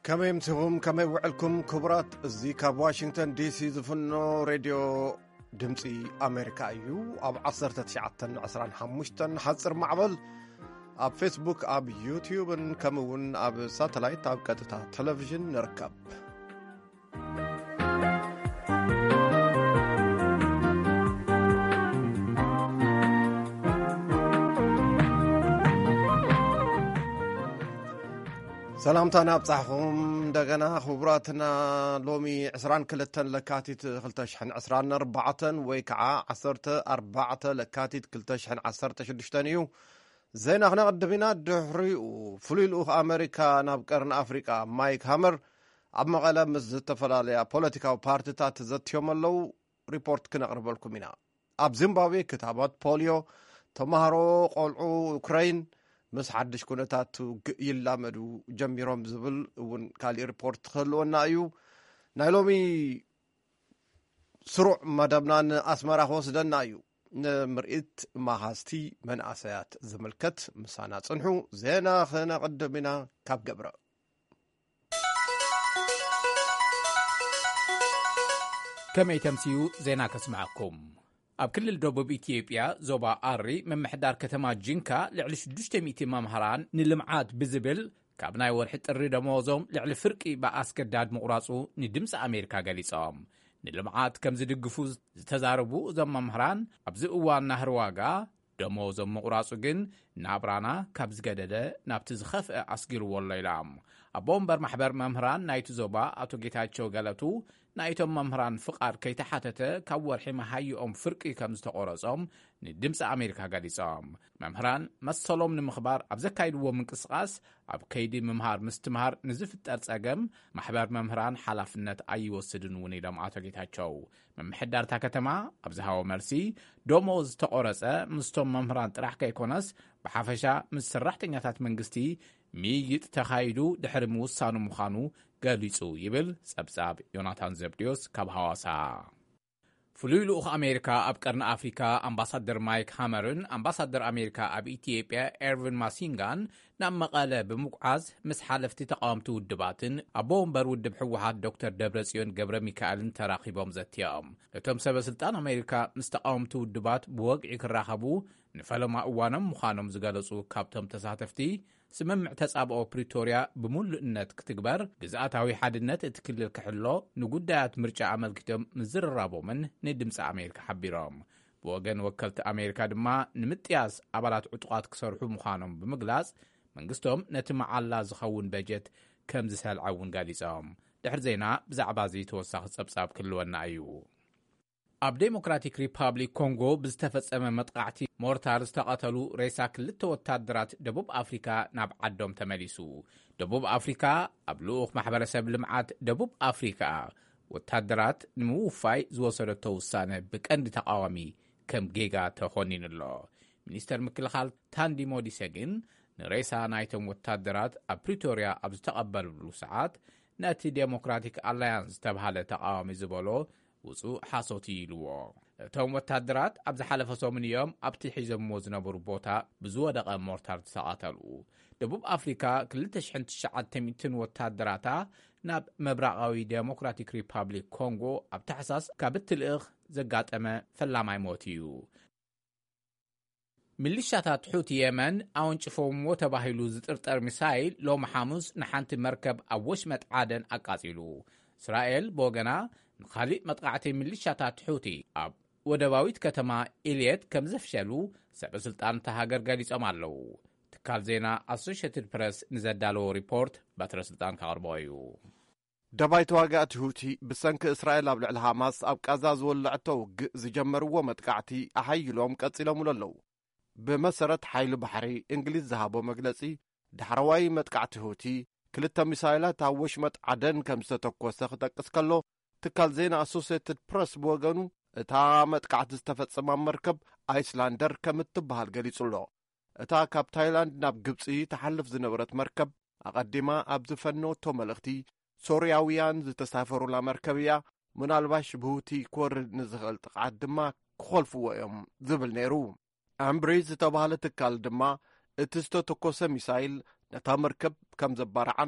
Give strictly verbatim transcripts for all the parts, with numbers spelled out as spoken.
كما يمتهم كما يوعلكم كبرات زي كاب واشنطن دي سي زفنو راديو دمسي أمريكا أيو أب عصرة تشعتن عصران حموشتن حصر معبل أب فيسبوك أب يوتيوب كمون أب ساتلايت أب كتتا تلفزيون نركب سلامتنا بصحكم دغنا خبراتنا لومي عسران كلتن لكاتيت خلتشحن عسران أربعة ويكعا عصرت أربعة لكاتيت كلتشحن عصرت شدشتانيو زين احنا قدمنا دحري وفلي الأخ أمريكا نابقرن أفريقيا مايك هامر عب مغالا مزت فلاليا بوليتيكا وبارتيتات زتيوم اللو ريبورت كنا قرب لكم هنا عب زيمبابوي كتابات بوليو تمهرو قلعو أوكراين مس حدش كونتات يلامدو جميروم زبل ون كالي ريبورت خلونا ايو نايلومي سرع مدبنا اسمرا وسدنا ايو مرئت ماهاستي من اسيات زملكت مسانا صنحو زينا خنا قدمنا كاب قبره كما يتمسيو زينا كسمعكم ኣብ ክልል ደቡብ ኢትዮጵያ ዞባ ኣሪ መምሕዳር ከተማ ጂንካ ልዕሊ ሽዱሽተ ሚእቲ መምሃራን ንልምዓት ብዝብል ካብ ናይ ወርሒ ጥሪ ደመወዞም ልዕሊ ፍርቂ ብኣስገዳድ ምቑራፁ ንድምፂ ኣሜሪካ ገሊፆም ንልምዓት ከም ዝድግፉ ዝተዛረቡ እዞም መምሃራን ኣብዚ እዋን ናህሪ ዋጋ ደመወዞም ምቑራፁ ግን ናብራና ካብ ዝገደደ ናብቲ ዝኸፍአ ኣስጊርዎ ኣሎ ኢሎም ኣቦ እምበር ማሕበር መምህራን ናይቲ ዞባ ኣቶ ጌታቸው ገለቱ ናይቶም መምህራን ፍቃድ ከይተሓተተ ካብ ወርሒ መሃይኦም ፍርቂ ከም ዝተቆረጾም ንድምፂ ኣሜሪካ ገሊፆም መምህራን መሰሎም ንምኽባር ኣብ ዘካይድዎ ምንቅስቃስ ኣብ ከይዲ ምምሃር ምስትምሃር ንዝፍጠር ጸገም ማሕበር መምህራን ሓላፍነት ኣይወስድን እውን ኢሎም ኣቶ ጌታቸው መምሕዳርታ ከተማ ኣብ ዝሃቦ መልሲ ደሞዝ ዝተቆረጸ ምስቶም መምህራን ጥራሕ ከይኮነስ ብሓፈሻ ምስ ሰራሕተኛታት መንግስቲ ሚይጥ ተኻይዱ ድሕሪ ምውሳኑ ምዃኑ ገሊጹ ይብል ጸብጻብ ዮናታን ዘብዲዮስ ካብ ሐዋሳ ፍሉይ ልኡኽ ኣሜሪካ ኣብ ቀርኒ ኣፍሪካ ኣምባሳደር ማይክ ሃመርን ኣምባሳደር ኣሜሪካ ኣብ ኢትዮጵያ ኤርቪን ማሲንጋን ናብ መቐለ ብምጉዓዝ ምስ ሓለፍቲ ተቃወምቲ ውድባትን ኣቦ እምበር ውድብ ሕወሓት ዶክተር ደብረጽዮን ገብረ ሚካኤልን ተራኺቦም ዘትዮም እቶም ሰበስልጣን ኣሜሪካ ምስ ተቃወምቲ ውድባት ብወግዒ ክራኸቡ ንፈለማ እዋኖም ምዃኖም ዝገለጹ ካብቶም ተሳተፍቲ ስምምዕ ተጻብኦ ፕሪቶሪያ ብምሉእነት ክትግበር ግዝኣታዊ ሓድነት እቲ ክልል ክሕሎ ንጉዳያት ምርጫ ኣመልኪቶም ምዝርራቦምን ንድምፂ ኣሜሪካ ሓቢሮም ብወገን ወከልቲ ኣሜሪካ ድማ ንምጥያስ ኣባላት ዕጡቃት ክሰርሑ ምዃኖም ብምግላጽ መንግስቶም ነቲ መዓላ ዝኸውን በጀት ከም ዝሰልዐ እውን ገሊፆም ድሕሪ ዜና ብዛዕባ እዚ ተወሳኺ ጸብጻብ ክህልወና እዩ ኣብ ዴሞክራቲክ ሪፐብሊክ ኮንጎ ብዝተፈጸመ መጥቃዕቲ ሞርታር ዝተቐተሉ ሬሳ ክልተ ወታደራት ደቡብ ኣፍሪካ ናብ ዓዶም ተመሊሱ ደቡብ ኣፍሪካ ኣብ ልኡኽ ማሕበረሰብ ልምዓት ደቡብ ኣፍሪካ ወታደራት ንምውፋይ ዝወሰደቶ ውሳነ ብቀንዲ ተቃዋሚ ከም ጌጋ ተኾኒኑሎ ሚኒስተር ምክልኻል ታንዲ ሞዲሴ ግን ንሬሳ ናይቶም ወታደራት ኣብ ፕሪቶሪያ ኣብ ዝተቐበልሉ ሰዓት ነቲ ዴሞክራቲክ ኣላያንስ ዝተባሃለ ተቃዋሚ ዝበሎ ውፁእ ሓሶት ኢልዎ እቶም ወታደራት ኣብ ዝሓለፈ ሰሙን እዮም ኣብቲ ሒዞምዎ ዝነበሩ ቦታ ብዝወደቐ ሞርታር ተቐተሉ ደቡብ ኣፍሪካ ክልተ ሽሕን ትሽዓተ ሚእትን ወታደራታ ናብ መብራቃዊ ዴሞክራቲክ ሪፐብሊክ ኮንጎ ኣብ ታሕሳስ ካብ እትልእኽ ዘጋጠመ ፈላማይ ሞት እዩ ሚሊሻታት ሑቲ የመን ኣወንጭፎምዎ ተባሂሉ ዝጥርጠር ሚሳይል ሎሚ ሐሙስ ንሓንቲ መርከብ ኣብ ወሽመጥ ዓደን ኣቃጺሉ እስራኤል ብወገና ንኻሊእ መጥቃዕቲ ሚሊሻታት ሑቲ ኣብ ወደባዊት ከተማ ኢልየት ከም ዘፍሸሉ ሰበስልጣን ተሃገር ገሊፆም ኣለዉ ትካል ዜና ኣሶሽየትድ ፕሬስ ንዘዳለዎ ሪፖርት ባትረ ስልጣን ካቕርቦ እዩ ደባይ ተዋጋእቲ ሁቲ ብሰንኪ እስራኤል ኣብ ልዕሊ ሃማስ ኣብ ቃዛ ዝወልዕቶ ውግእ ዝጀመርዎ መጥቃዕቲ ኣሓይሎም ቀጺሎም ኣለዉ ብመሰረት ሓይሊ ባሕሪ እንግሊዝ ዝሃቦ መግለጺ ዳሕረዋይ መጥቃዕቲ ሁቲ ክልተ ሚሳይላት ኣብ ወሽመጥ ዓደን ከም ዝተተኰሰ ክጠቅስ ከሎ ትካል ዜና ኣሶሽየትድ ፕሬስ ብወገኑ እታ መጥቃዕቲ ዝተፈጸማ መርከብ ኣይስላንደር ከም እትበሃል ገሊጹ ኣሎ እታ ካብ ታይላንድ ናብ ግብፂ ተሓልፍ ዝነበረት መርከብ ኣቐዲማ ኣብ ዝፈነወቶ መልእኽቲ ሶርያውያን ዝተሳፈሩላ መርከብ እያ ምናልባሽ ብሁቲ ክወርድ ንዝኽእል ጥቕዓት ድማ ክኸልፍዎ እዮም ዝብል ነይሩ ኣምብሪ ዝተባህለ ትካል ድማ እቲ ዝተተኰሰ ሚሳይል ነታ መርከብ ከም ዘባርዓን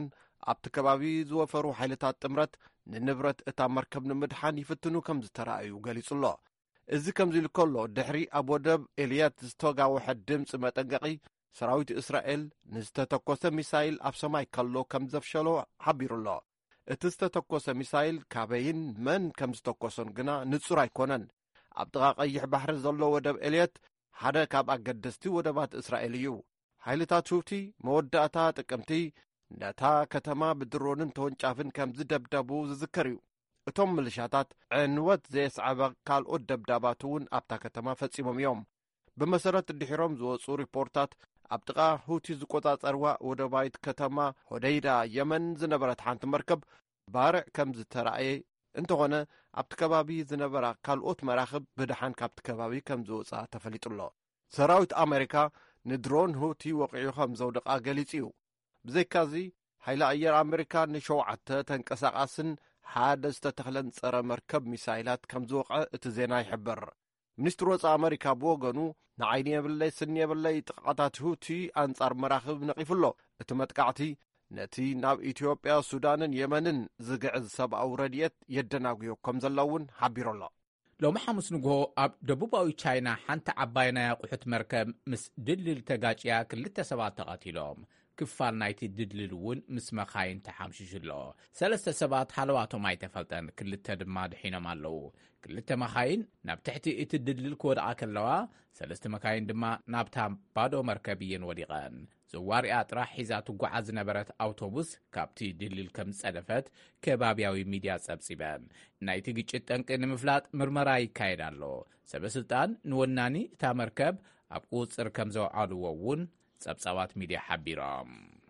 ኣብቲ ከባቢ ዝወፈሩ ሓይልታት ጥምረት ንንብረት እታ መርከብ ንምድሓን ይፍትኑ ከም ዝተረኣዩ ገሊጹ ኣሎ። እዚ ከምዚ ኢሉ ከሎ ድሕሪ ኣብ ወደብ ኤልያት ዝተጋወሐ ድምፂ መጠንቀቒ ሰራዊት እስራኤል ንዝተተኮሰ ሚሳይል ኣብ ሰማይ ከሎ ከም ዘፍሸሎ ሓቢሩ ኣሎ። እቲ ዝተተኮሰ ሚሳይል ካበይን መን ከም ዝተኮሶን ግና ንጹር ኣይኮነን። ኣብ ጥቓ ቀይሕ ባሕሪ ዘሎ ወደብ ኤልያት ሓደ ካብ ኣገደስቲ ወደባት እስራኤል እዩ። ሓይልታት ሁቲ መወዳእታ ጥቅምቲ ነታ ከተማ ብድሮንን ተወንጫፍን ከም ዝደብደቡ ዝዝከር እዩ። እቶም ምልሻታት ዕንወት ዘየስዓበ ካልኦት ደብዳባት እውን ኣብታ ከተማ ፈጺሞም እዮም። ብመሰረት ድሒሮም ዝወፁ ሪፖርታት ኣብ ጥቓ ሁቲ ዝቆጻጸርዋ ወደባዊት ከተማ ሆደይዳ የመን ዝነበረት ሓንቲ መርከብ ባርዕ ከም ዝተረኣየ እንተኾነ ኣብቲ ከባቢ ዝነበራ ካልኦት መራኽብ ብድሓን ካብቲ ከባቢ ከም ዝወፃ ተፈሊጡሎ። ሰራዊት ኣሜሪካ ንድሮን ሁቲ ወቂዑ ከም ዘውድቓ ገሊጹ እዩ። ብዘይካዚ ሓይሊ ኣየር ኣሜሪካ ንሸውዓተ ተንቀሳቓስን ሓደ ዝተተኽለን ጸረ መርከብ ሚሳይላት ከም ዝወቕዐ እቲ ዜና ይሕብር። ሚኒስትር ወፃኢ ኣሜሪካ ብወገኑ ንዓይኒ የብለይ ስኒ የብለይ ጥቃዓታት ሁቲ ኣንጻር መራኽብ ነቒፉሎ። እቲ መጥቃዕቲ ነቲ ናብ ኢትዮጵያ ሱዳንን የመንን ዝግዕዝ ሰብኣዊ ረድኤት የደናግዮ ከም ዘለውን ሓቢሩ ኣሎ። ሎሚ ሐሙስ ንግሆ ኣብ ደቡባዊ ቻይና ሓንቲ ዓባይ ናይ ኣቑሑት መርከብ ምስ ድልድል ተጋጭያ ክልተ ሰባት ተቐቲሎም ክፋል ናይቲ ድልድል እውን ምስ መኻይን ተሓምሽሽሎ። ሰለስተ ሰባት ሓለዋቶም ኣይተፈልጠን፣ ክልተ ድማ ድሒኖም ኣለዉ። ክልተ መኻይን ናብ ትሕቲ እቲ ድልድል ክወድቓ ከለዋ ሰለስተ መካይን ድማ ናብታ ባዶ መርከብ እየን ወዲቐን። ዘዋሪኣ ጥራሕ ሒዛ ትጓዓዝ ዝነበረት ኣውቶቡስ ካብቲ ድልድል ከም ዝጸደፈት ከባብያዊ ሚድያ ጸብጺበን። ናይቲ ግጭት ጠንቂ ንምፍላጥ ምርመራ ይካየድ ኣሎ። ሰበስልጣን ንወናኒ እታ መርከብ ኣብ ቁፅር ከም ዘውዓልዎ እውን ጸብጻባት ሚድያ ሓቢሮም።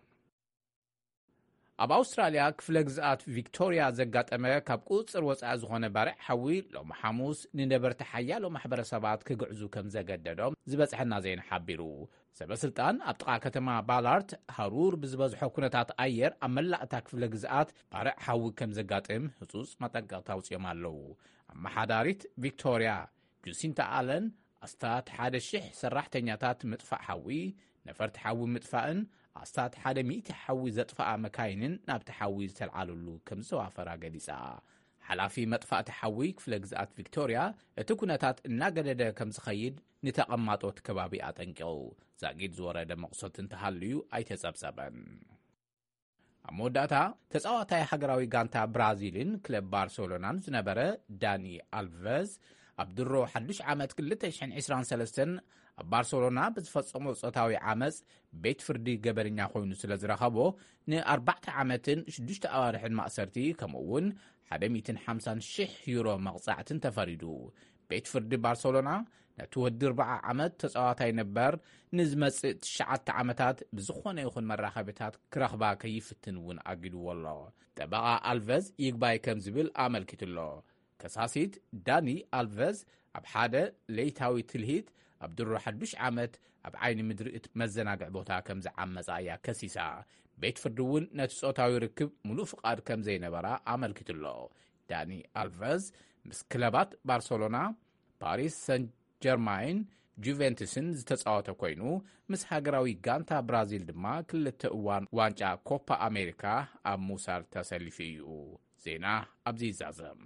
ኣብ ኣውስትራልያ ክፍለ ግዝኣት ቪክቶሪያ ዘጋጠመ ካብ ቁፅር ወፃኢ ዝኾነ ባርዕ ሓዊ ሎሚ ሐሙስ ንነበርቲ ሓያሎ ማሕበረሰባት ክግዕዙ ከም ዘገደዶም ዝበፅሐና ዜና ሓቢሩ። ሰበስልጣን ኣብ ጥቓ ከተማ ባላርት ሃሩር ብዝበዝሖ ኩነታት ኣየር ኣብ መላእታ ክፍለ ግዝኣት ባርዕ ሓዊ ከም ዘጋጥም ህፁፅ መጠንቀቕታ ኣውፅኦም ኣለዉ። ኣመሓዳሪት ቪክቶሪያ ጁሲንታ ኣለን ኣስታት ሓደ ሽሕ ሰራሕተኛታት ምጥፋእ ሓዊ ነፈርቲ ሓዊ ምጥፋእን ኣስታት ሓደ ሚእቲ ሓዊ ዘጥፋኣ መካይንን ናብቲ ሓዊ ዝተልዓልሉ ከም ዝተዋፈራ ገሊጻ። ሓላፊ መጥፋእቲ ሓዊ ክፍለ ግዝኣት ቪክቶሪያ እቲ ኩነታት እናገደደ ከም ዝኸይድ ንተቐማጦት ከባቢ ኣጠንቂቑ። ዛጊድ ዝወረደ መቕሰልቲ እንተሃልዩ ኣይተጸብጸበን። ኣብ መወዳእታ ተጻዋታይ ሃገራዊ ጋንታ ብራዚልን ክለብ ባርሴሎናን ዝነበረ ዳኒ ኣልቨዝ ኣብ ድሮ ሓዱሽ ዓመት ክልተ ሽሕን ዒስራን ሰለስተን ኣብ ባርሴሎና ብዝፈጸሞ ጾታዊ ዓመፅ ቤት ፍርዲ ገበርኛ ኮይኑ ስለ ዝረኸቦ ንኣርባዕተ ዓመትን ሽዱሽተ ኣዋርሕን ማእሰርቲ ከምኡውን ሓደ ሚእትን ሓምሳን ሽሕ ዩሮ መቕጻዕትን ተፈሪዱ። ቤት ፍርዲ ባርሴሎና ነቲ ወዲ ኣርባዓ ዓመት ተጻዋታይ ነበር ንዝመጽእ ትሽዓተ ዓመታት ብዝኾነ ይኹን መራኸቢታት ክረኽባ ከይፍትን እውን ኣጊድዎ ኣሎ። ጠበቓ ኣልቨዝ ይግባይ ከም ዝብል ኣመልኪቱሎ። ከሳሲት ዳኒ ኣልቨዝ ኣብ ሓደ ለይታዊ ትልሂት ኣብ ድሮ ሓዱሽ ዓመት ኣብ ዓይኒ ምድሪ እቲ መዘናግዕ ቦታ ከም ዝዓመፃ እያ ከሲሳ። ቤት ፍርዲ እውን ነቲ ጾታዊ ርክብ ሙሉእ ፍቓድ ከም ዘይነበራ ኣመልኪቱሎ። ዳኒ ኣልቨዝ ምስ ክለባት ባርሴሎና፣ ፓሪስ ሰን ጀርማይን፣ ጁቬንቱስን ዝተጻወተ ኮይኑ ምስ ሃገራዊ ጋንታ ብራዚል ድማ ክልተ እዋን ዋንጫ ኮፓ ኣሜሪካ ኣብ ሙሳር ተሰሊፉ እዩ። ዜና ኣብዚ ይዛዘም።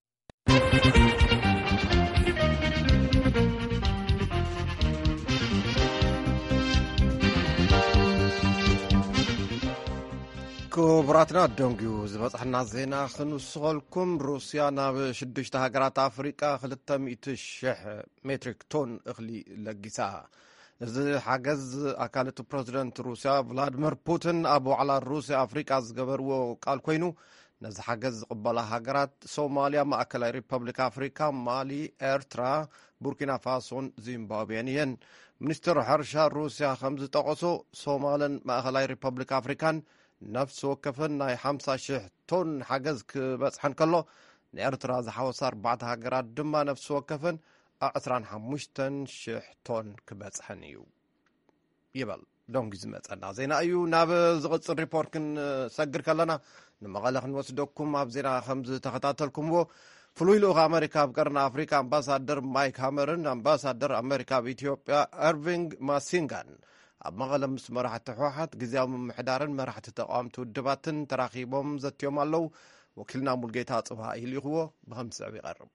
ክቡራትና ደንጊዩ ዝበፅሐና ዜና ክንውስኸልኩም። ሩስያ ናብ ሽዱሽተ ሃገራት ኣፍሪቃ ክልተ ሚእቲ ሽሕ ሜትሪክ ቶን እኽሊ ለጊሳ። እዚ ሓገዝ ኣካልቲ ፕረዚደንት ሩስያ ቭላድሚር ፑቲን ኣብ ዋዕላ ሩስያ ኣፍሪቃ ዝገበርዎ ቃል ኮይኑ ነዚ ሓገዝ ዝቕበላ ሃገራት ሶማልያ፣ ማእከላዊ ሪፐብሊክ ኣፍሪካ፣ ማሊ፣ ኤርትራ፣ ቡርኪና ፋሶን ዚምባብዌን እየን። ሚኒስትር ሕርሻ ሩስያ ከም ዝጠቐሶ ሶማልን ማእከላዊ ሪፐብሊክ ኣፍሪካን ነፍሲ ወከፈን ናይ ሓምሳ ሽሕ ቶን ሓገዝ ክበፅሐን ከሎ ንኤርትራ ዝሓወሳ ኣርባዕተ ሃገራት ድማ ነፍሲ ወከፈን ኣብ ዕስራን ሓሙሽተን ሽሕ ቶን ክበፅሐን እዩ ይበል። ሎንጊ ዝመፀና ዜና እዩ። ናብ ዝቕፅል ሪፖርት ክንሰግር ከለና ንመቐለ ክንወስደኩም ኣብ ዜና ከም ዝተኸታተልኩምዎ ፍሉይ ልኡኽ ኣሜሪካ ኣብ ቀርኒ ኣፍሪካ ኣምባሳደር ማይክ ሃመርን ኣምባሳደር ኣሜሪካ ኣብ ኢትዮጵያ ኤርቪንግ ማሲንጋን ኣብ መቐለ ምስ መራሕቲ ሕወሓት ግዝያዊ ምምሕዳርን መራሕቲ ተቃዋምቲ ውድባትን ተራኺቦም ዘትዮም ኣለው። ወኪልና ሙልጌታ ጽባ ኢልይኽዎ ብኸምስዕብ ይቐርብ።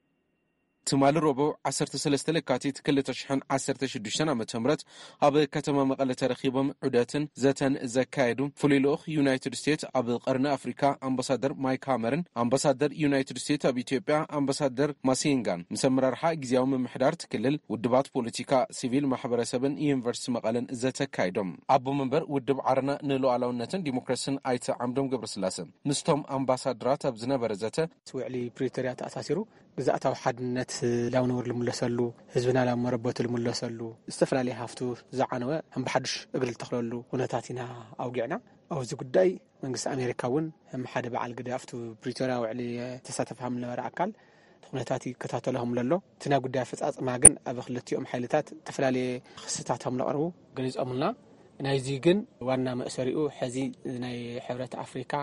ትማሊ ረቡዕ ዓሰርተ ሰለስተ ለካቲት ክልተ ሽሕን ዓሰርተ ሽዱሽተን ዓመተ ምህረት ኣብ ከተማ መቐለ ተረኺቦም ዑደትን ዘተን ዘካየዱ ፍሉይ ልኡኽ ዩናይትድ ስቴትስ ኣብ ቀርኒ ኣፍሪካ ኣምባሳደር ማይክ ሃመርን ኣምባሳደር ዩናይትድ ስቴትስ ኣብ ኢትዮጵያ ኣምባሳደር ማሲንጋን ምስ ኣመራርሓ ግዝያዊ ምምሕዳር ትክልል ውድባት ፖለቲካ ሲቪል ማሕበረሰብን ዩኒቨርሲቲ መቐለን ዘተካይዶም ኣቦ መንበር ውድብ ዓረና ንሉዓላውነትን ዲሞክራሲን ኣይተ ዓምዶም ገብረስላሴ ምስቶም ኣምባሳደራት ኣብ ዝነበረ ዘተ ውዕሊ ፕሪቶሪያ ተኣሳሲሩ ግዛእታዊ ሓድነት ላው ነበር ልምለሰሉ ህዝብና ላው መረበቱ ልምለሰሉ ዝተፈላለዩ ሃፍቱ ዝዓነወ ከም ብሓድሽ እግሪ ተኽለሉ ኩነታት ኢና ኣውጊዕና። ኣብዚ ጉዳይ መንግስቲ ኣሜሪካ እውን ከም ሓደ በዓል ግደ ኣብቲ ፕሪቶሪያ ውዕሊ ተሳተፈም ዝነበረ ኣካል ኩነታት ይከታተለهم ዘሎ። እቲ ናይ ጉዳይ ኣፈጻጽማ ግን ኣብ ክልቲኦም ሓይልታት ዝተፈላለዩ ክስታቶም ዘቕርቡ ገሊፆምልና። ናይዚ ግን ዋና መእሰሪኡ ሕዚ ናይ ሕብረት ኣፍሪካ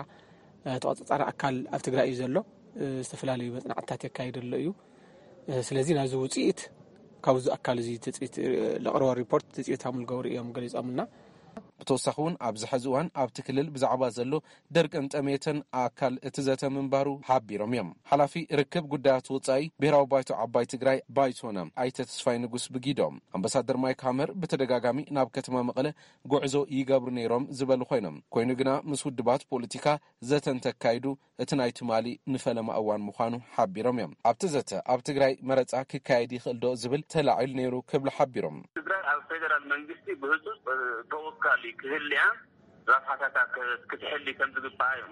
ተቆጻጻሪ ኣካል ኣብ ትግራይ እዩ ዘሎ ዝተፈላለዩ መጽናዕታት የካይደሉ እዩ። ስለዚ ናይዚ ውጽኢት ካብዚ ኣካል እዚ ትጽኢት ለቕርቦ ሪፖርት ትጽኢታም ዝገብሩ እዮም ገሊፆምልና። ብተወሳኺ እውን ኣብዚ ሕዚ እዋን ኣብቲ ክልል ብዛዕባ ዘሎ ደርቅን ጠሜትን ኣካል እቲ ዘተ ምንባሩ ሓቢሮም እዮም። ሓላፊ ርክብ ጉዳያት ወጻኢ ብሔራዊ ባይቶ ዓባይ ትግራይ ባይቶና ኣይተ ተስፋይ ንጉስ ብጊዶም ኣምባሳደር ማይክ ሃመር ብተደጋጋሚ ናብ ከተማ መቐለ ጉዕዞ ይገብሩ ነይሮም ዝበሉ ኮይኖም ኮይኑ ግና ምስ ውድባት ፖለቲካ ዘተን ተካይዱ እቲ ናይ ትማሊ ንፈለማ እዋን ምዃኑ ሓቢሮም እዮም። ኣብቲ ዘተ ኣብ ትግራይ መረፃ ክካየድ ይኽእል ዶ ዝብል ተላዒሉ ነይሩ ክብሉ ሓቢሮም ትግራይ ኣብ ፌደራል መንግስቲ ብህፁፅ ተወካሊ ክህልያ ራፋታታ ክትሕሊ ከም ዝግባእ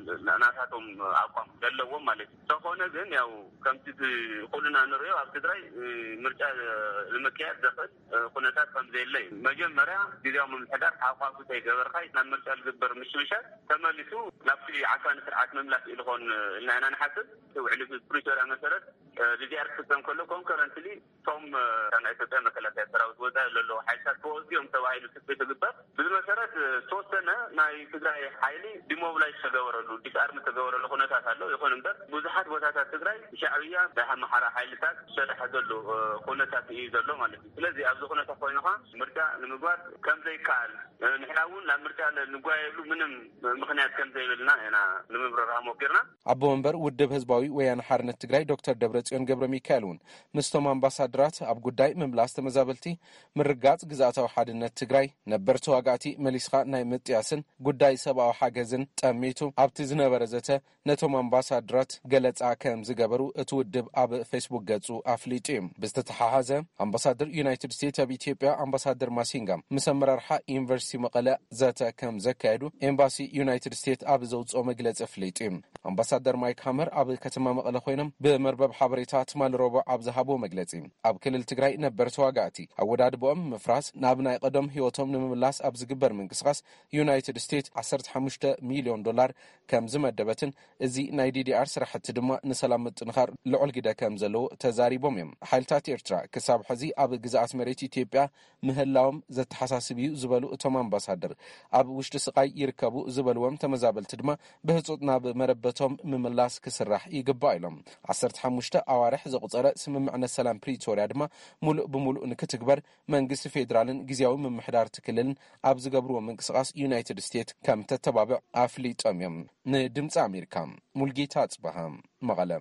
ናታቶም ኣቋም ዘለዎም ማለት እዩ። ተኾነ ግን ያው ከምቲ ኩልና ንሪኦ ኣብ ትግራይ ምርጫ ንምክያድ ዘኽእል ኩነታት ከምዘየለ እዩ። መጀመርያ ግዝያዊ ምምሕዳር ኣቋም ተይገበርካ ናብ ምርጫ ዝግበር ምሽምሻል ተመሊሱ ናብቲ ዓሳኒ ስርዓት መምላስ ኢሉ ኾን ኢልና ኢና ንሓስብ። ውዕሊ ፕሪቶሪያ መሰረት ዲዲኣር ክፍፀም ከሎ ኮንከረንትሊ ቶም ናይ ኢትዮጵያ መከላከያ ሰራዊት ወፃኢ ዘለዎ ሓይልታት ተወዚኦም ተባሂሉ ትቤት ዝግበር ብዚ መሰረት ተወሰነ ናይ ትግራይ ሓይሊ ዲሞብላይዝ ተገበረሉ ዲስኣርም ተገበረሉ ኩነታት ኣሎ። ይኹን እምበር ብዙሓት ቦታታት ትግራይ ሻዕብያ ናይ ኣምሓራ ሓይልታት ዝሰርሐ ዘሎ ኩነታት እዩ ዘሎ ማለት እዩ። ስለዚ ኣብዚ ኩነታት ኮይኑኻ ምርጫ ንምግባር ከምዘይከኣል ንሕና እውን ናብ ምርጫ ንጓየሉ ምንም ምክንያት ከምዘይብልና ኢና ንምብረራ ሞኪርና። ኣቦ መንበር ውድብ ህዝባዊ ወያነ ሓርነት ትግራይ ዶክተር ደብረጽዮን ገብረ ሚካኤል እውን ምስቶም ኣምባሳደራት ኣብ ጉዳይ ምምላስ ተመዛበልቲ ምርጋጽ ግዛእታዊ ሓድነት ትግራይ ነበር ተዋጋእቲ መሊስኻ ናይ ምጥያስን ጉዳይ ሰብኣዊ ሓገዝን ጠሚቱ ኣብቲ ዝነበረ ዘተ ነቶም ኣምባሳደራት ገለጻ ከም ዝገበሩ እቲ ውድብ ኣብ ፌስቡክ ገጹ ኣፍሊጡ እዩ። ብዝተተሓሓዘ ኣምባሳደር ዩናይትድ ስቴትስ ኣብ ኢትዮጵያ ኣምባሳደር ማሲንጋ ምስ ኣመራርሓ ዩኒቨርሲቲ መቐለ ዘተ ከም ዘካየዱ ኤምባሲ ዩናይትድ ስቴትስ ኣብ ዘውፅኦ መግለፂ ኣፍሊጡ እዩ። ኣምባሳደር ማይክ ሃመር ኣብ ከተማ መቐለ ኮይኖም ብመርበብ ሓበሬታ ትማሊ ረቡዕ ኣብ ዝሃብዎ መግለፂ ኣብ ክልል ትግራይ ነበር ተዋጋእቲ ኣወዳድቦኦም ምፍራስ ናብ ናይ ቀደም ህይወቶም ንምምላስ ኣብ ዝግበር ምንቅስቃስ ዩናይትድ ስቴትስ ዓሰርተ ሓሙሽተ ሚልዮን ዶላር ከም ዝመደበትን እዚ ናይ ዲዲኣር ስራሕቲ ድማ ንሰላም ምጥንኻር ልዑል ግደ ከም ዘለዎ ተዛሪቦም እዮም። ሓይልታት ኤርትራ ክሳብ ሕዚ ኣብ ግዛኣት መሬት ኢትዮጵያ ምህላዎም ዘተሓሳስብ እዩ ዝበሉ እቶም ኣምባሳደር ኣብ ውሽጢ ስቃይ ይርከቡ ዝበልዎም ተመዛበልቲ ድማ ብህፁፅ ናብ መረበቶም ምምላስ ክስራሕ ይግባእ ኢሎም። ዓሰርተ ሓሙሽተ ኣዋርሕ ዘቁፀረ ስምምዕነት ሰላም ፕሪቶሪያ ድማ ሙሉእ ብሙሉእ ንክትግበር መንግስቲ ፌደራልን ግዝያዊ ምምሕዳር ትክልልን ኣብ ዝገብርዎ ምንቅስቃስ ዩናይትድ ስቴትስ ከም ተተባብዕ ኣፍሊጦም እዮም። ንድምፂ ኣሜሪካ ሙልጌታ ጽባሃ መቐለ።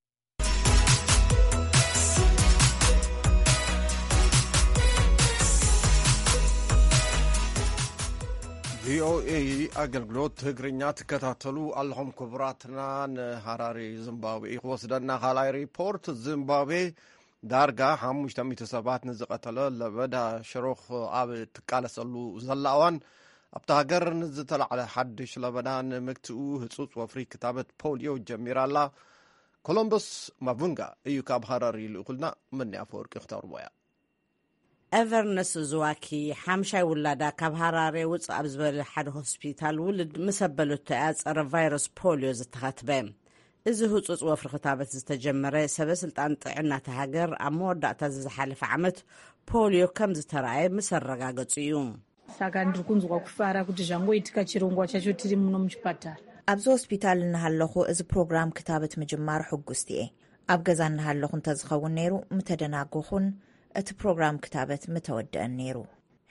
ቪኦኤ ኣገልግሎት ትግርኛ ትከታተሉ ኣለኹም ክቡራትና። ንሃራሪ ዚምባብዌ ክወስደና ካልኣይ ሪፖርት ዚምባብዌ ዳርጋ ሓሙሽተ ሚእቲ ሰባት ንዝቐተለ ለበዳ ሽሩኽ ኣብ ትቃለሰሉ ዘላ እዋን ኣብቲ ሃገር ንዝተላዕለ ሓድሽ ለበዳ ንምግትኡ ህፁፅ ወፍሪ ክታበት ፖሊዮ ጀሚራ ኣላ። ኮሎምበስ ማቡንጋ እዩ ካብ ሃራሪ ልኡኹልና መን ኣፈወርቂ ክተርቦ እያ። ኤቨርነስ ዝዋኪ ሓምሻይ ውላዳ ካብ ሃራሬ ውፅእ ኣብ ዝበለ ሓደ ሆስፒታል ውልድ ምስ ኣበለቶ እያ ፀረ ቫይረስ ፖሊዮ ዝተኸትበ። እዚ ህፁፅ ወፍሪ ክታበት ዝተጀመረ ሰበስልጣን ጥዕናተ ሃገር ኣብ መወዳእታ ዝሓለፈ ዓመት ፖሊዮ ከም ዝተረኣየ ምስ ኣረጋገፁ እዩ። saka ndiri kunzwa kufara kuti zvangoitika chirongwa chacho tiri muno muchipatara. ኣብዚ ሆስፒታል እናሃለኹ እዚ ፕሮግራም ክታበት ምጅማር ሕጉስቲ እየ። ኣብ ገዛ እናሃለኹ እንተዝኸውን ነይሩ ምተደናጎኹን እቲ ፕሮግራም ክታበት ምተወድአን ነይሩ።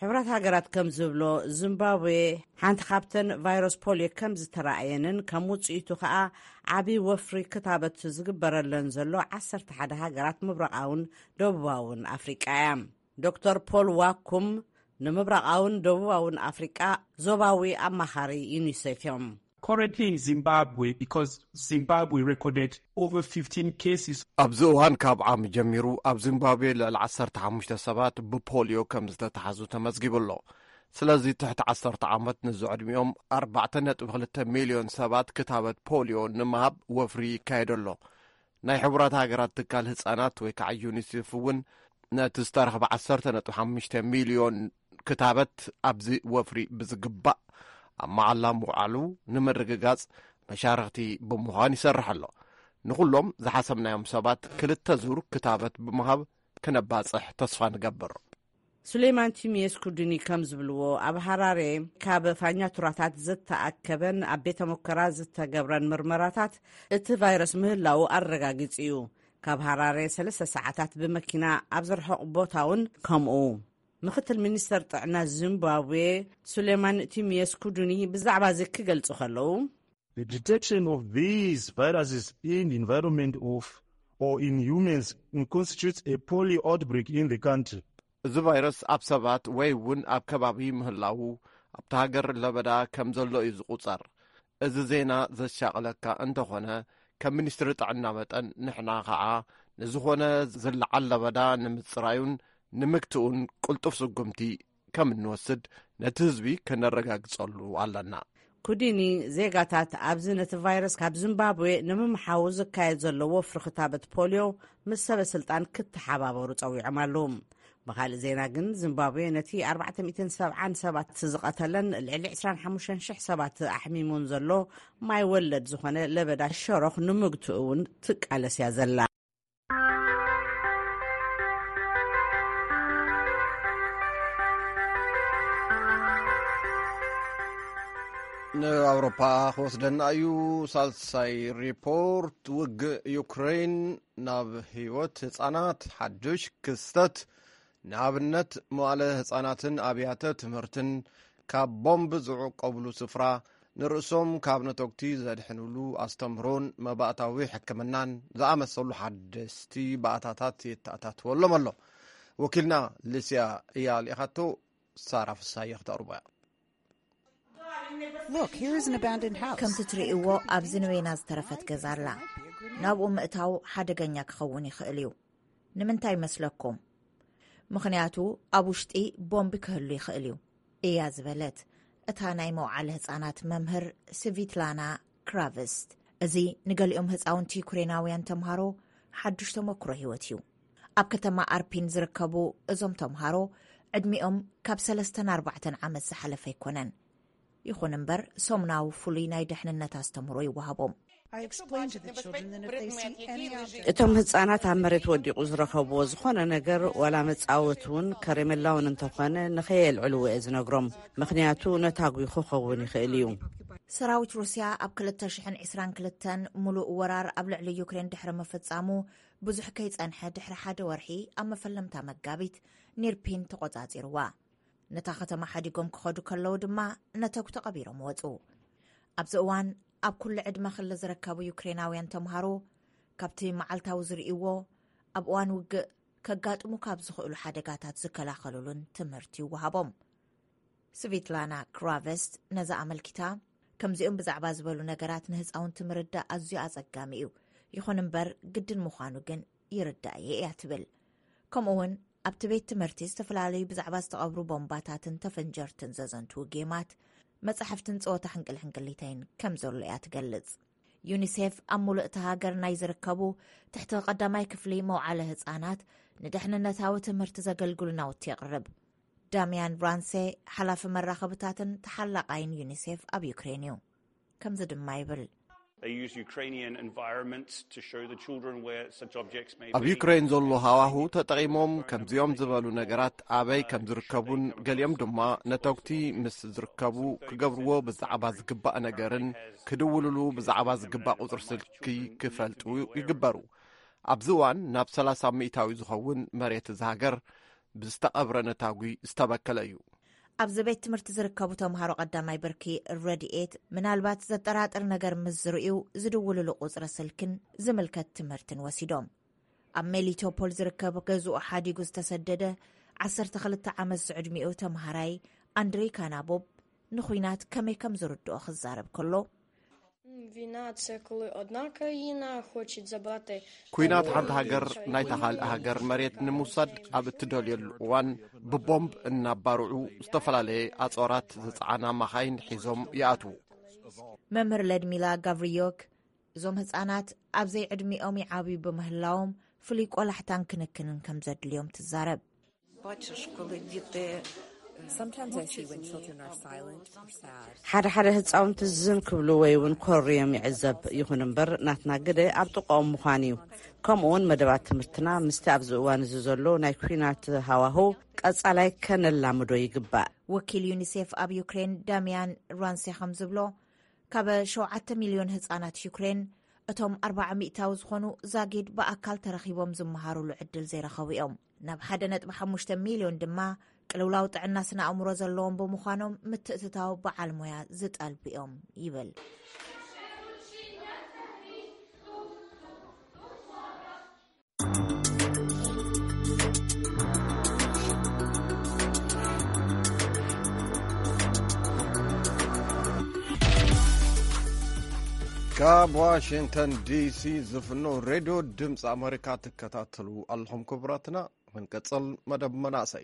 ሕብራት ሃገራት ከም ዝብሎ ዚምባብዌ ሓንቲ ካብተን ቫይረስ ፖሊዮ ከም ዝተረኣየንን ከም ውፅኢቱ ከዓ ዓብዪ ወፍሪ ክታበት ዝግበረለን ዘሎ ዓሰርተ ሓደ ሃገራት ምብራቃውን ደቡባውን አፍሪቃ እያ። ዶክተር ፖል ዋኩም ንምብራቃውን ደቡባውን አፍሪቃ ዞባዊ አማኻሪ ዩኒሴፍ እዮም። Currently in Zimbabwe, because Zimbabwe recorded over fifteen cases. ኣብዚ እዋን ካብ ዓም ጀሚሩ ኣብ ዚምባብዌ ልዕሊ ዓሰርተ ሓሙሽተ ሰባት ብፖሊዮ ከም ዝተታሓዙ ተመዝጊቡሎ። ስለዚ ትሕቲ ዓሰርተ ዓመት ንዝዕድሚኦም ኣርባዕተ ነጥቢ ክልተ ሚልዮን ሰባት ክታበት ፖሊዮ ንምሃብ ወፍሪ ይካየደሎ። ናይ ሕቡራት ሃገራት ትካል ህፃናት ወይ ከዓ ዩኒሴፍ እውን ነቲ ዝተረኸበ ዓሰርተ ነጥቢ ሓሙሽተ ሚልዮን ክታበት ኣብዚ ወፍሪ ብዝግባእ ኣብ መዓላ ምውዓሉ ንምርግጋጽ መሻርክቲ ብምዃን ይሰርሕ ኣሎ። ንኹሎም ዝሓሰብናዮም ሰባት ክልተ ዙር ክታበት ብምሃብ ክነባጽሕ ተስፋ ንገብር። ሱሌይማን ቲምየስ ኩድኒ ከም ዝብልዎ ኣብ ሃራሬ ካብ ፋኛቱራታት ዝተኣከበን ኣብ ቤተ ሙከራ ዝተገብረን ምርመራታት እቲ ቫይረስ ምህላው ኣረጋጊጽ እዩ። ካብ ሃራሬ ሰለስተ ሰዓታት ብመኪና ኣብ ዝርሕቕ ቦታ እውን ከምኡ። ምክትል ሚኒስተር ጥዕና ዚምባብዌ ሱሌይማን ቲምየስ ኩድኒ ብዛዕባ እዚ ክገልጹ ከለዉ The detection of these viruses in the environment of or in humans constitutes a polio outbreak in the country. እዚ ቫይረስ ኣብ ሰባት ወይ እውን ኣብ ከባቢ ምህላው ኣብቲ ሃገር ለበዳ ከም ዘሎ እዩ ዝቁጸር። እዚ ዜና ዘሻቕለካ እንተኾነ ከም ሚኒስትሪ ጥዕና መጠን ንሕና ከዓ ንዝኾነ ዝለዓል ለበዳ ንምጽራዩን ንምክትኡን ቁልጡፍ ስጉምቲ ከም እንወስድ ነቲ ህዝቢ ከነረጋግጸሉ ኣለና። ኩዲኒ ዜጋታት ኣብዚ ነቲ ቫይረስ ካብ ዚምባብዌ ንምምሓው ዝካየድ ዘለዎ ወፍሪ ክታበት ፖሊዮ ምስ ሰበ ስልጣን ክትሓባበሩ ጸዊዖም ኣለዉ። ብኻልእ ዜና ግን ዚምባብዌ ነቲ ኣርባዕተ ሚእትን ሰብዓን ሰባት ዝቐተለን ልዕሊ ዒስራን ሓሙሽተን ሽሕ ሰባት ኣሕሚሙን ዘሎ ማይ ወለድ ዝኾነ ለበዳ ሸሮኽ ንምግትኡ እውን ትቃለስ እያ ዘላ። ንአውሮፓ ክወስደና እዩ። ሳልሳይ ሪፖርት ውግእ ዩክሬን ናብ ህይወት ህፃናት ሓድሽ ክስተት ንኣብነት መዋዕለ ህፃናትን ኣብያተ ትምህርትን ካብ ቦምብ ዝዕቀብሉ ስፍራ ንርእሶም ካብ ነተግቲ ዘድሕንሉ ኣስተምህሮን መባእታዊ ሕክምናን ዝኣመሰሉ ሓደስቲ ባእታታት የተኣታትወሎም ኣሎ። ወኪልና ልስያ እያ ልኢኻቶ ሳራ ፍሳየ ክተቕርቦ እያ። ከምቲ ትርእይዎ ኣብዚ ንበይና ዝተረፈት ገዛ ኣላ። ናብኡ ምእታው ሓደገኛ ክኸውን ይኽእል እዩ። ንምንታይ መስለኩም? ምኽንያቱ ኣብ ውሽጢ ቦምቢ ክህሉ ይኽእል እዩ እያ ዝበለት እታ ናይ መውዓለ ህፃናት መምህር ስቪትላና ክራቨስት። እዚ ንገሊኦም ህፃውንቲ ዩክሬናውያን ተምሃሮ ሓድሽ ተመክሮ ህይወት እዩ። ኣብ ከተማ ኣርፒን ዝርከቡ እዞም ተምሃሮ ዕድሚኦም ካብ ሰለስተን ኣርባዕተን ዓመት ዝሓለፈ ኣይኮነን። ይኹን እምበር ሶምናዊ ፍሉይ ናይ ድሕንነት ኣስተምህሮ ይወሃቦም። እቶም ህፃናት ኣብ መሬት ወዲቑ ዝረኸብዎ ዝኾነ ነገር ዋላ መጻወት እውን ከረሜላውን እንተኾነ ንኸየልዕልዎ እየ ዝነግሮም። ምክንያቱ ነታጉይ ክኸውን ይኽእል እዩ። ሰራዊት ሩስያ ኣብ ክልተ ሽሕን ዒስራን ክልተን ሙሉእ ወራር ኣብ ልዕሊ ዩክሬን ድሕሪ መፈጻሙ ብዙሕ ከይጸንሐ ድሕሪ ሓደ ወርሒ ኣብ መፈለምታ መጋቢት ኒርፒን ተቖጻጺርዋ። ነታ ከተማ ሓዲጎም ክኸዱ ከለዉ ድማ ነተጉ ተቐቢሮም ወፁ። ኣብዚ እዋን ኣብ ኩሉ ዕድመ ክለ ዝረከቡ ዩክሬናውያን ተምሃሮ ካብቲ መዓልታዊ ዝርእይዎ ኣብ እዋን ውግእ ከጋጥሙ ካብ ዝኽእሉ ሓደጋታት ዝከላኸሉሉን ትምህርቲ ይወሃቦም። ስቪትላና ክራቨስት ነዛ ኣመልኪታ ከምዚኦም ብዛዕባ ዝበሉ ነገራት ንህፃውንቲ ምርዳእ ኣዝዩ ኣጸጋሚ እዩ። ይኹን እምበር ግድን ምዃኑ ግን ይርዳእ እየ እያ ትብል። ከምኡውን ኣብቲ ቤት ትምህርቲ ዝተፈላለዩ ብዛዕባ ዝተቐብሩ ቦምባታትን ተፈንጀርትን ዘዘንቱ ጌማት መጽሕፍትን ጸወታ ሕንቅል ሕንቅሊተይን ከም ዘሎ እያ ትገልጽ። ዩኒሴፍ ኣብ ሙሉእ እቲ ሃገር ናይ ዝርከቡ ትሕቲ ቀዳማይ ክፍሊ መውዓለ ህፃናት ንድሕንነታዊ ትምህርቲ ዘገልግሉ ናውቲ የቕርብ። ዳሚያን ብራንሴ ሓላፊ መራኸብታትን ተሓላቃይን ዩኒሴፍ ኣብ ዩክሬን እዩ። ከምዚ ድማ ይብል ኣብ ዩክሬን ዘሎ ሃዋሁ ተጠቒሞም ከምዚኦም ዝበሉ ነገራት ኣበይ ከም ዝርከቡን ገሊኦም ድማ ነተግቲ ምስ ዝርከቡ ክገብርዎ ብዛዕባ ዝግባእ ነገርን ክድውልሉ ብዛዕባ ዝግባእ ቁፅሪ ስልኪ ክፈልጡ ይግበሩ። ኣብዚ እዋን ናብ ሰላሳ ሚእታዊ ዝኸውን መሬት ዝሃገር ብዝተቐብረ ነታጉ ዝተበከለ እዩ። ኣብዚ ቤት ትምህርቲ ዝርከቡ ተምሃሮ ቀዳማይ ብርኪ ረድኤት ምናልባት ዘጠራጥር ነገር ምዝርኡ ዝድውልሉ ቁፅሪ ስልክን ዝምልከት ትምህርትን ወሲዶም ኣብ ሜሊቶፖል ዝርከብ ገዝኡ ሓዲጉ ዝተሰደደ ዓሰርተ ክልተ ዓመት ዝዕድሚኡ ተምሃራይ ኣንድሪ ካናቦብ ንኹናት ከመይ ከም ዝርድኦ ክዛረብ ከሎ ኩናት ሓንቲ ሃገር ናይታ ካልእ ሃገር መሬት ንምውሳድ ኣብ እትደልየሉ እዋን ብቦምብ እናባርዑ ዝተፈላለየ ኣጾራት ዝፀዓና መኻይን ሒዞም ይኣትዉ። መምህር ለድሚላ ጋቭሪዮክ እዞም ህፃናት ኣብ ዘይዕድሚኦም ይዓብዩ ብምህላዎም ፍሉይ ቆላሕታን ክንክንን ከም ዘድልዮም ትዛረብ። ሓደ ሓደ ህፃውንቲ ዝም ክብሉ ወይ እውን ኮርዮም ይዕዘብ። ይኹን እምበር ናትና ግደ ኣብ ጥቃኦም ምዃን እዩ። ከምኡውን መደባት ትምህርትና ምስቲ ኣብዚ እዋን እዚ ዘሎ ናይ ኩናት ሃዋህው ቀጻላይ ከነላምዶ ይግባእ። ወኪል ዩኒሴፍ ኣብ ዩክሬን ዳሚያን ራንሴ ከም ዝብሎ ካብ ሸውዓተ ሚልዮን ህፃናት ዩክሬን እቶም ኣርባዓ ሚእታዊ ዝኾኑ ዛጊድ ብኣካል ተረኺቦም ዝመሃሩሉ ዕድል ዘይረኸቡ እዮም። ናብ ሓደ ነጥቢ ሓሙሽተ ሚልዮን ድማ ቅልውላው ጥዕና ስነ ኣእምሮ ዘለዎም ብምዃኖም ምትእትታው በዓል ሞያ ዝጠልቡ እዮም ይብል። ካብ ዋሽንግተን ዲሲ ዝፍኖ ሬድዮ ድምፂ ኣሜሪካ ትከታተሉ ኣለኹም ክቡራትና። ክንቀጽል መደብ መናእሰይ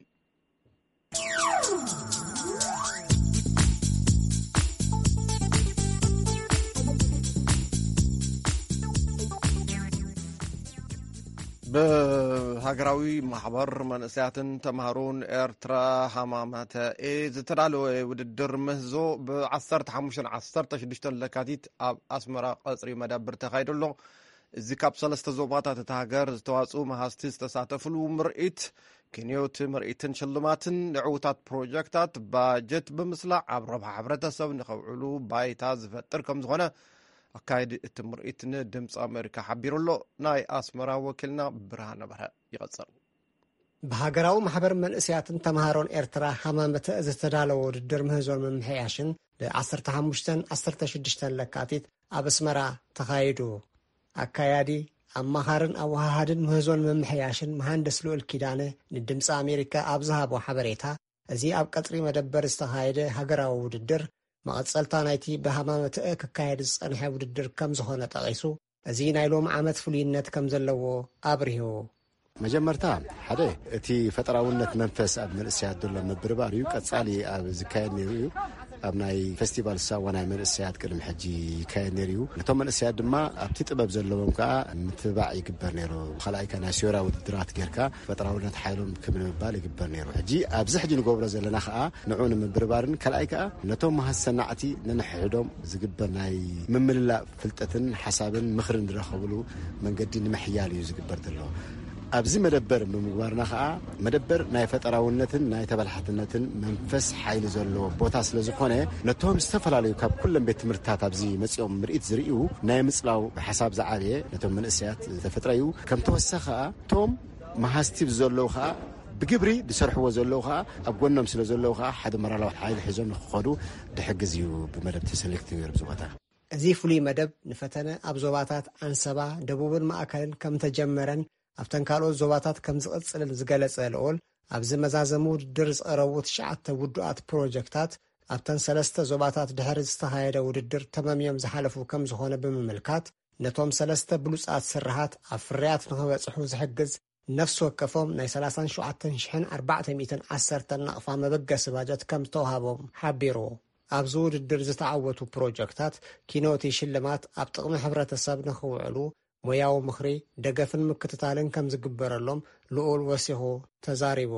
ብሃገራዊ ማሕበር መንእሰያትን ተምሃሮን ኤርትራ ሃማማተ ኤ ዝተዳለወ ውድድር ምህዞ ብ15 16 ለካቲት ኣብ ኣስመራ ቀጽሪ መደብር ተኻይደሎ። እዚ ካብ ሰለስተ ዞባታት እቲ ሃገር ዝተዋፅኡ መሃዝቲ ዝተሳተፍሉ ምርኢት ክንዮት ምርኢትን ሽልማትን ንዕውታት ፕሮጀክታት ባጀት ብምስላዕ ኣብ ረብሓ ሕብረተሰብ ንኸውዕሉ ባይታ ዝፈጥር ከም ዝኾነ ኣካይዲ እቲ ምርኢት ንድምፂ ኣሜሪካ ሓቢሩሎ። ናይ ኣስመራ ወኪልና ብርሃነ በርሀ ይቐጽል። ብሃገራዊ ማሕበር መንእሰያትን ተምሃሮን ኤርትራ ሃማመተ ዝተዳለወ ውድድር ምህዞን ምምሕያሽን ብ15 16 ለካቲት ኣብ ኣስመራ ተኻይዱ ኣካያዲ ኣማኻርን ኣወሃሃድን ምህዞን ምምሕያሽን መሃንደስ ልኡል ኪዳነ ንድምፂ ኣሜሪካ ኣብ ዝሃቦ ሓበሬታ እዚ ኣብ ቀጽሪ መደበር ዝተኻየደ ሃገራዊ ውድድር መቐጸልታ ናይቲ ብሃማመተ ክካየድ ዝጸንሐ ውድድር ከም ዝኾነ ጠቒሱ እዚ ናይ ሎሚ ዓመት ፍሉይነት ከም ዘለዎ ኣብርሂቡ መጀመርታ ሓደ እቲ ፈጠራውነት መንፈስ ኣብ መንእሰያት ዘሎ ምብርባር እዩ። ቀጻሊ ኣብ ዝካየድ ነይሩ እዩ። ኣብ ናይ ፌስቲቫል ሳዋ ናይ መንእሰያት ቅድሚ ሕጂ ይካየድ ነይሩ እዩ። ነቶም መንእሰያት ድማ ኣብቲ ጥበብ ዘለዎም ከዓ ምትባዕ ይግበር ነይሩ። ካልኣይ ከ ናይ ስዮራ ውድድራት ጌርካ ፈጠራውነት ሓይሎም ከም ንምባል ይግበር ነይሩ። ሕጂ ኣብዚ ሕጂ ንገብሮ ዘለና ከዓ ንዑ ንምብርባርን ካልኣይ ከዓ ነቶም መሃሰናዕቲ ንንሕሕዶም ዝግበር ናይ ምምልላእ ፍልጠትን ሓሳብን ምኽርን ዝረኸብሉ መንገዲ ንምሕያል እዩ ዝግበር ዘሎ። ኣብዚ መደበር ብምግባርና ከዓ መደበር ናይ ፈጠራውነትን ናይ ተበላሕትነትን መንፈስ ሓይሊ ዘለዎ ቦታ ስለ ዝኾነ ነቶም ዝተፈላለዩ ካብ ኩሎም ቤት ትምህርትታት ኣብዚ መፅኦም ምርኢት ዝርእዩ ናይ ምፅላው ሓሳብ ዝዓበየ ነቶም መንእሰያት ተፈጥረዩ ከም ተወሳኺ ከዓ ቶም መሃዝቲ ዘለዉ ከዓ ብግብሪ ዝሰርሕዎ ዘለዉ ከዓ ኣብ ጎኖም ስለ ዘለዉ ከዓ ሓደ መራላዊ ሓይሊ ሒዞም ንክኸዱ ድሕግዝ እዩ ብመደብ ተሰለክት ነይሩ ብዝቦታ። እዚ ፍሉይ መደብ ንፈተነ ኣብ ዞባታት ኣንሰባ ደቡብን ማእከልን ከም ተጀመረን ኣብተን ካልኦት ዞባታት ከም ዝቕጽልን ዝገለጸ ልዑል ኣብዚ መዛዘሙ ውድድር ዝቐረቡ ትሽዓተ ውዱኣት ፕሮጀክታት ኣብተን ሰለስተ ዞባታት ድሕሪ ዝተኻየደ ውድድር ተመምዮም ዝሓለፉ ከም ዝኾነ ብምምልካት ነቶም ሰለስተ ብሉጻት ስራሓት ኣብ ፍርያት ንኽበጽሑ ዝሕግዝ ነፍሲ ወከፎም ናይ ሰላሳ ሸውዓተ ሽሕን ኣርባዕተ ሚእትን ዓሰርተ ናቕፋ መበገሲ ባጀት ከም ዝተውሃቦም ሓቢሩ። ኣብዚ ውድድር ዝተዓወቱ ፕሮጀክታት ኪኖቲ ሽልማት ኣብ ጥቕሚ ሕብረተሰብ ንኽውዕሉ ሞያዊ ምኽሪ ደገፍን ምክትታልን ከም ዝግበረሎም ልዑል ወሲኹ ተዛሪቡ።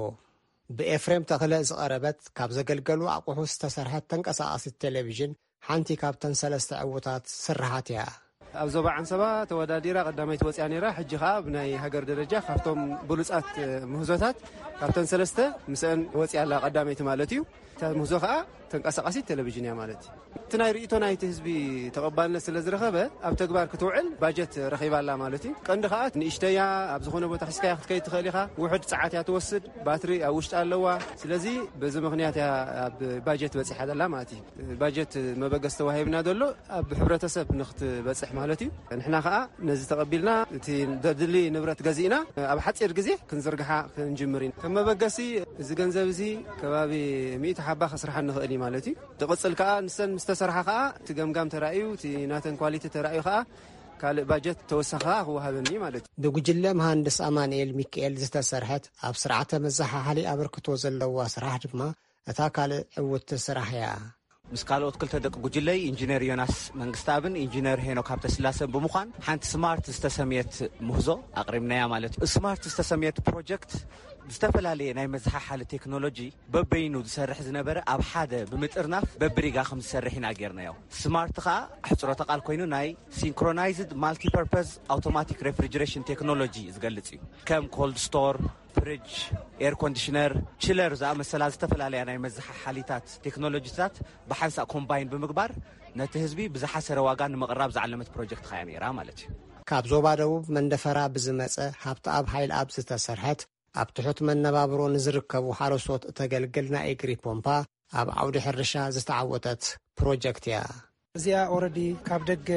ብኤፍሬም ተኽለ ዝቐረበት ካብ ዘገልገሉ ኣቑሑ ዝተሰርሐት ተንቀሳቓሲት ቴሌቭዥን ሓንቲ ካብተን ሰለስተ ዕውታት ስራሓት እያ። ኣብ ዞባ ዓንሰባ ተወዳዲራ ቀዳመይቲ ወፅያ ነይራ። ሕጂ ከዓ ብናይ ሃገር ደረጃ ካብቶም ብሉፃት ምህዞታት ካብተን ሰለስተ ምስአን ወፅያ ኣላ ቀዳመይቲ ማለት እዩ። እታ ምህዞ ከዓ ተንቀሳቃሲ ቴሌቪዥን ያ ማለት እቲ ናይ ርእይቶ ናይቲ ህዝቢ ተቐባልነት ስለ ዝረኸበ ኣብ ተግባር ክትውዕል ባጀት ረኺባላ ማለት እዩ ቀንዲ ከዓ ንእሽተያ ኣብ ዝኾነ ቦታ ሒዝካያ ክትከይድ ትኽእል ኢኻ ውሕድ ሰዓት እያ ትወስድ ባትሪ ኣብ ውሽጢ ኣለዋ ስለዚ በዚ ምክንያት እያ ኣብ ባጀት በፂሓ ዘላ ማለት እዩ ባጀት መበገስ ተዋሂብና ዘሎ ኣብ ሕብረተሰብ ንኽትበፅሕ ማለት እዩ ንሕና ከዓ ነዚ ተቐቢልና እቲ ደድሊ ንብረት ገዚእና ኣብ ሓፂር ግዜ ክንዝርግሓ ክንጅምር ኢና ከም መበገሲ እዚ ገንዘብ እዚ ከባቢ ሚእቲ ሓባ ከስርሓ ንኽእል እዩ ማለት እዩ ትቕፅል ከዓ ንሰን ምስተሰርሓ ከዓ እቲ ገምጋም ተራእዩ እቲ ናተን ኳሊቲ ተራእዩ ከዓ ካልእ ባጀት ተወሳኺ ክወሃበኒ ማለት እዩ ብጉጅለ መሃንድስ ኣማንኤል ሚካኤል ዝተሰርሐት ኣብ ስርዓተ መዛሓሓሊ ኣበርክቶ ዘለዋ ስራሕ ድማ እታ ካልእ ዕውቲ ስራሕ እያ ምስ ካልኦት ክልተ ደቂ ጉጅለይ ኢንጂነር ዮናስ መንግስታብን ኢንጂነር ሄኖክ ሃብተስላሰን ብምዃን ሓንቲ ስማርት ዝተሰምየት ምህዞ ኣቕሪብናያ ማለት እዩ ስማርት ዝተሰምየት ፕሮጀክት ዝተፈላለዩ ናይ መዝሓሓሊ ቴክኖሎጂ በበይኑ ዝሰርሕ ዝነበረ ኣብ ሓደ ብምጥርናፍ በብሪጋ ከም ዝሰርሕ ኢና ጌርናዮ ስማርት ከዓ ሕፅሮ ተቓል ኮይኑ ናይ ሲንክሮናይዝድ ማልቲፐርፐዝ ኣውቶማቲክ ሬፍሪጀሬሽን ቴክኖሎጂ ዝገልጽ እዩ ከም ኮልድ ስቶር ፍሪጅ ኤር ኮንዲሽነር ችለር ዝኣመሰላ ዝተፈላለያ ናይ መዝሓሓሊታት ቴክኖሎጂታት ብሓንሳእ ኮምባይን ብምግባር ነቲ ህዝቢ ብዝሓሰረ ዋጋ ንምቕራብ ዝዓለመት ፕሮጀክት ኸያ ነይራ ማለት እዩ ካብ ዞባ ደቡብ መንደፈራ ብዝመፀ ሃብቲ ኣብ ሃይል ኣብ ዝተሰርሐት ኣብ ትሑት መነባብሮ ንዝርከቡ ሓረስቶት እተገልግል ናይ እግሪ ፖምፓ ኣብ ዓውዲ ሕርሻ ዝተዓወተት ፕሮጀክት እያ እዚኣ ኦረዲ ካብ ደገ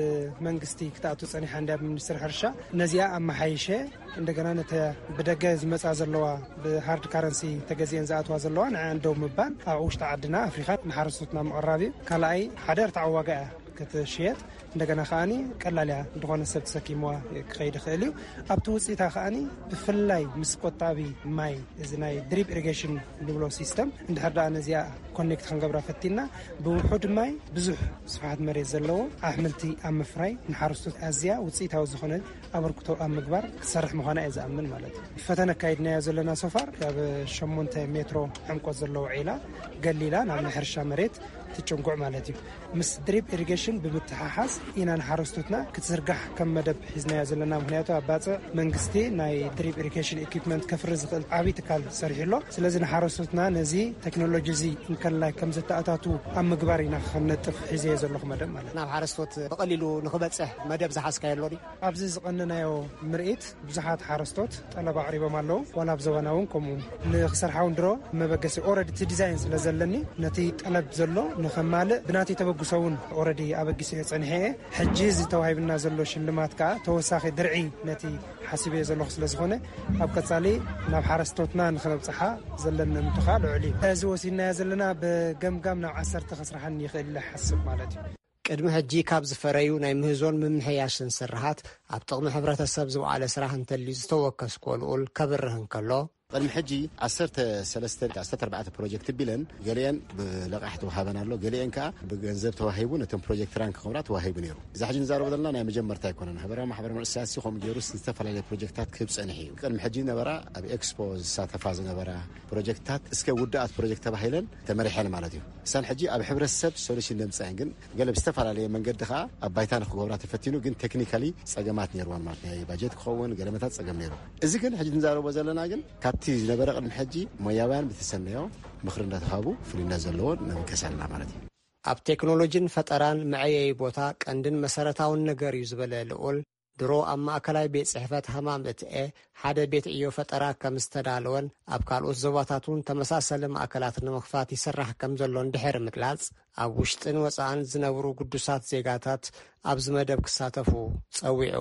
ብመንግስቲ ክተኣቱ ፀኒሓ እንዳ ሚኒስትሪ ሕርሻ ነዚኣ ኣመሓይሸ እንደገና ነተ ብደገ ዝመፃ ዘለዋ ብሃርድ ካረንሲ ተገዚአን ዝኣትዋ ዘለዋ ንዓ እንደው ምባል ኣብ ውሽጢ ዓድና ኣፍሪካ ንሓረስቶትና ምቕራብ ካልኣይ ሓደ እርታዕ ዋጋ ክትሽየጥ እንደገና ከኣኒ ቀላልያ እንደኾነ ሰብ ተሰኪምዋ ክኸይድ ክእል እዩ ኣብቲ ውፅኢታ ከኣኒ ብፍላይ ምስ ቆጣቢ ማይ እዚ ናይ ድሪፕ ኢሪጌሽን ንብሎ ሲስተም እንድሕር ደኣ ነዚኣ ኮኔክት ክንገብራ ፈቲና ብውሑድ ማይ ብዙሕ ስፍሓት መሬት ዘለዎ ኣሕምልቲ ኣብ ምፍራይ ንሓረስቶት ኣዝያ ውፅኢታዊ ዝኾነ ኣበርክቶ ኣብ ምግባር ክሰርሕ ምዃና እየ ዝኣምን ማለት እዩ ፈተነ ካይድናዮ ዘለና ሶፋር ኣብ ሸሞንተ ሜትሮ ዕምቆት ዘለዎ ዒላ ገሊላ ናብ ናይ ሕርሻ መሬት ትጭንጉዕ ማለት እዩ ምስ ድሪፕ ኢሪጌሽን ብምትሓሓዝ ኢና ንሓረስቶትና ክትዝርጋሕ ከም መደብ ሒዝናዮ ዘለና ምክንያቱ ኣብ ባፅዕ መንግስቲ ናይ ድሪፕ ኢሪጌሽን ኢኩፕመንት ከፍሪ ዝኽእል ዓብዪ ትካል ሰሪሕሎ ስለዚ ንሓረስቶትና ነዚ ቴክኖሎጂ እዚ እንከላይ ከም ዘተኣታቱ ኣብ ምግባር ኢና ክንነጥፍ ሒዘዮ ዘለኹ መደብ ማለት ናብ ሓረስቶት ብቐሊሉ ንኽበፅሕ መደብ ዝሓዝካየሎ ዲ ኣብዚ ዝቐንናዮ ምርኢት ብዙሓት ሓረስቶት ጠለብ ኣቕሪቦም ኣለዉ ዋላ ኣብ ዘበና እውን ከምኡ ንክሰርሓውን ድሮ መበገሲ ኦረዲ እቲ ዲዛይን ስለ ዘለኒ ነቲ ጠለብ ዘሎ ንኸማልእ ብናተይ ተበግሶውን ኦረዲ ኣበጊሰ ፀኒሐ ሕጂ እዚ ተዋሂብና ዘሎ ሽልማት ከዓ ተወሳኺ ድርዒ ነቲ ሓሲበዮ ዘለኹ ስለ ዝኾነ ኣብ ቀፃሊ ናብ ሓረስቶትና ንኽነብፅሓ ዘለና ምትኻ ልዑል እዩ እዚ ወሲድናዮ ዘለና ብገምጋም ናብ ዓሰርተ ክስራሓን ይኽእል ሓስብ ማለት እዩ ቅድሚ ሕጂ ካብ ዝፈረዩ ናይ ምህዞን ምምሕያሽን ስራሓት ኣብ ጥቕሚ ሕብረተሰብ ዝውዓለ ስራሕ እንተልዩ ዝተወከስ ኮልኡል ከብርህን ከሎ ቅድሚ ሕጂ ዓሰርተ ሰለስተ ዓሰርተ ኣርባዕተ ፕሮጀክት ቢለን ገሊአን ብለቃሕቲ ወሃበና ኣሎ ገሊአን ከዓ ብገንዘብ ተዋሂቡ ነቶም ፕሮጀክት ራን ክኸብራ ተዋሂቡ ነይሩ እዚ ሕጂ ንዛረቦ ዘለና ናይ መጀመርታ ኣይኮነን ሕብራዊ ማሕበር መንእሰያት ከምኡ ገይሩ ዝተፈላለዩ ፕሮጀክታት ክህብ ፀኒሑ እዩ ቅድሚ ሕጂ ነበራ ኣብ ኤክስፖ ዝሳተፋ ዝነበራ ፕሮጀክታት እስከ ውዳኣት ፕሮጀክት ተባሂለን ተመሪሐን ማለት እዩ እሳን ሕጂ ኣብ ሕብረተሰብ ሶሉሽን ንምፅአን ግን ገለ ብዝተፈላለየ መንገዲ ከዓ ኣብ ባይታ ንክገብራ ተፈቲኑ ግን ቴክኒካሊ ፀገማት ነይርዎን ማለት ናይ ባጀት ክኸውን ገለመታት ፀገም ነይሩ እዚ ግን ሕጂ ንዛረቦ ዘለና ግን ካብቲ ዝነበረ ቅድሚ ሕጂ ሞያውያን ብትሰነዮ ምክሪ እንዳተሃቡ ፍሉይነት ዘለዎን ንከሰልና ማለት እዩ ኣብ ቴክኖሎጂን ፈጠራን መዐየይ ቦታ ቀንድን መሰረታውን ነገር እዩ ዝበለ ልዑል ድሮ ኣብ ማእከላይ ቤት ጽሕፈት ሃማም እትኤ ሓደ ቤት ዕዮ ፈጠራ ከም ዝተዳለወን ኣብ ካልኦት ዞባታትን ተመሳሰለ ማእከላት ንምኽፋት ይስራሕ ከም ዘሎ እንድሕር ምግላጽ ኣብ ውሽጥን ወፃእን ዝነብሩ ቅዱሳት ዜጋታት ኣብ ዝመደብ ክሳተፉ ጸዊዑ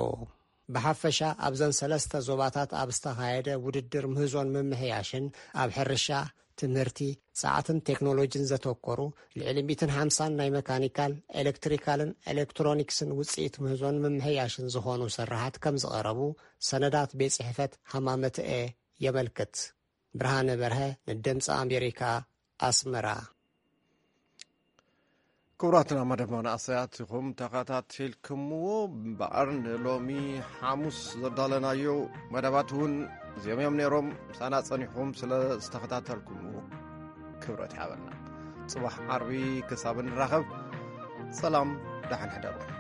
ብሓፈሻ ኣብዘን ሰለስተ ዞባታት ኣብ ዝተኻየደ ውድድር ምህዞን ምምሕያሽን ኣብ ሕርሻ ትምህርቲ ሰዓትን ቴክኖሎጂን ዘተኮሩ ልዕሊ ሚእትን ሓምሳን ናይ መካኒካል ኤሌክትሪካልን ኤሌክትሮኒክስን ውፅኢት ምህዞን ምምሕያሽን ዝኾኑ ስራሓት ከም ዝቐረቡ ሰነዳት ቤት ጽሕፈት ሃማመትኤ የመልክት ብርሃነ በርሀ ንድምፂ ኣሜሪካ ኣስመራ ክቡራትና መደብ መንእሰያትኩም ተኸታተልኩምዎ በዓር ሎሚ ሐሙስ ዘዳለናዮ መደባት እውን እዚኦም እዮም ነይሮም ሳና ፀኒሕኩም ስለ ዝተኸታተልኩምዎ ክብረት ይሓበልና ፅባሕ ዓርቢ ክሳብ ንራኸብ ሰላም ዳሓን ሕደሩ